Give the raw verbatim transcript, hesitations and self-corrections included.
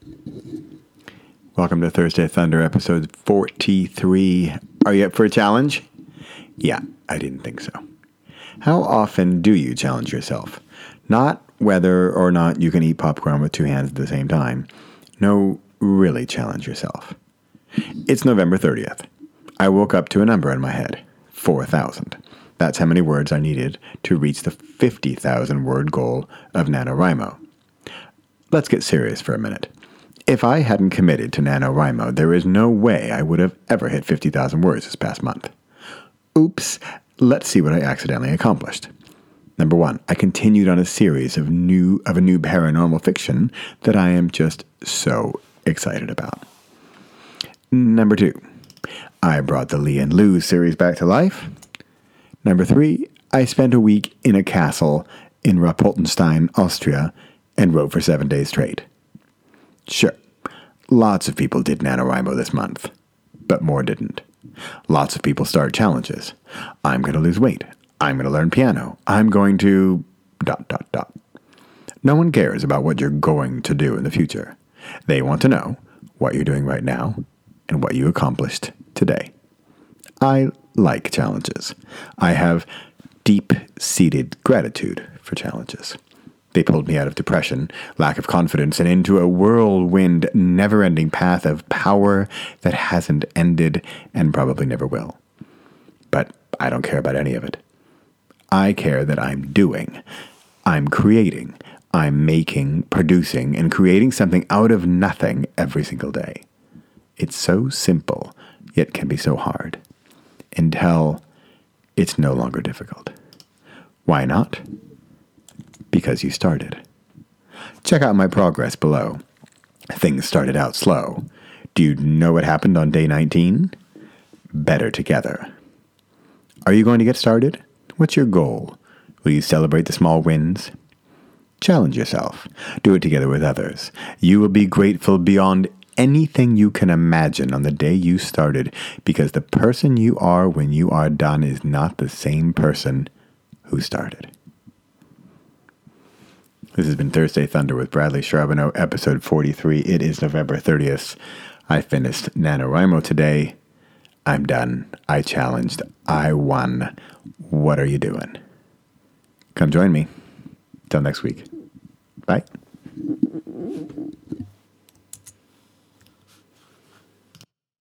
Welcome to Thursday Thunder, episode forty-three. Are you up for a challenge? Yeah, I didn't think so. How often do you challenge yourself? Not whether or not you can eat popcorn with two hands at the same time. No, really challenge yourself. It's November thirtieth. I woke up to a number in my head, four thousand. That's how many words I needed to reach the fifty thousand word goal of NaNoWriMo. Let's get serious for a minute. If I hadn't committed to NaNoWriMo, there is no way I would have ever hit fifty thousand words this past month. Oops, let's see what I accidentally accomplished. Number one, I continued on a series of new of a new paranormal fiction that I am just so excited about. Number two, I brought the Lee and Lou series back to life. Number three, I spent a week in a castle in Rapoltenstein, Austria, and wrote for seven days straight. Sure, lots of people did NaNoWriMo this month, but more didn't. Lots of people start challenges. I'm going to lose weight. I'm going to learn piano. I'm going to... dot, dot, dot. No one cares about what you're going to do in the future. They want to know what you're doing right now and what you accomplished today. I like challenges. I have deep-seated gratitude for challenges. They pulled me out of depression, lack of confidence, and into a whirlwind, never-ending path of power that hasn't ended and probably never will. But I don't care about any of it. I care that I'm doing, I'm creating, I'm making, producing, and creating something out of nothing every single day. It's so simple, yet can be so hard. Until it's no longer difficult. Why not? Because you started. Check out my progress below. Things started out slow. Do you know what happened on day nineteen? Better together. Are you going to get started? What's your goal? Will you celebrate the small wins? Challenge yourself. Do it together with others. You will be grateful beyond anything you can imagine on the day you started, because the person you are when you are done is not the same person who started. This has been Thursday Thunder with Bradley Charbonneau, episode forty-three. It is November thirtieth. I finished NaNoWriMo today. I'm done. I challenged. I won. What are you doing? Come join me. Till next week. Bye.